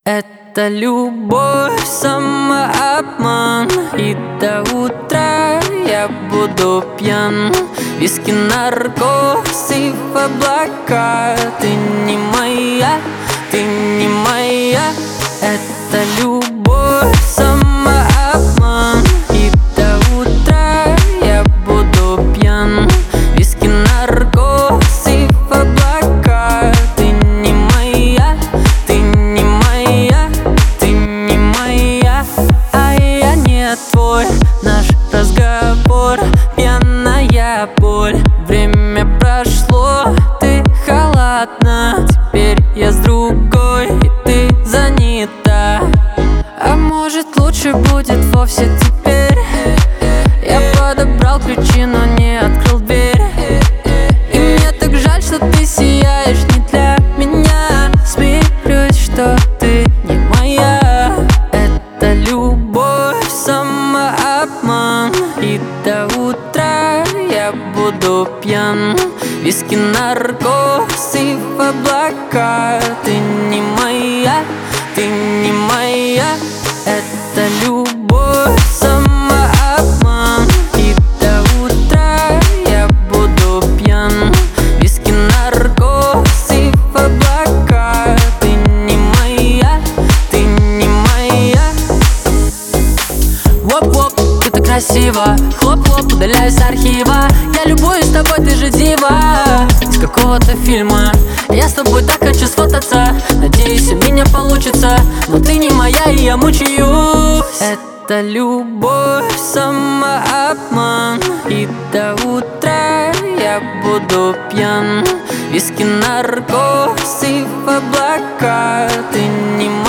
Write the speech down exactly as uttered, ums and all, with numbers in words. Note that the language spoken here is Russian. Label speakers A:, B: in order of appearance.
A: Это любовь, самообман, и до утра я буду пьян. Виски, наркоз и в облака. Ты не моя, ты не моя. Это любовь, самообман, и до утра я буду пьян. Виски, наркоз и в облака. Ты не моя, ты не моя, ты не моя, а я не твой. Наш разговор — пьяная боль. Время прошло, ты халатна. Теперь я с другой, и ты занята. А может, лучше будет вовсе теперь? Я подобрал ключи, но не открыл дверь. И мне так жаль, что ты сияешь не для меня. Смирюсь, что ты не моя. Это любовь, самообман, и до утра я буду пьян. Виски, наркоз и в облака. Ты не моя, ты не моя. Это любовь, самообман, и до утра я буду пьян. Виски, наркоз и в облака. Ты не моя, ты не моя. Воп-воп, ты так красиво. Хлоп-хлоп, удаляюсь с архива. Я любуюсь тобой, ты же дива из какого-то фильма. Я с тобой так хочу сфотаться. Надеюсь, у меня получится. Но ты не моя, и я мучаюсь. Это любовь, самообман, и до утра я буду пьян. Виски, наркоз и в облака. Ты не моя.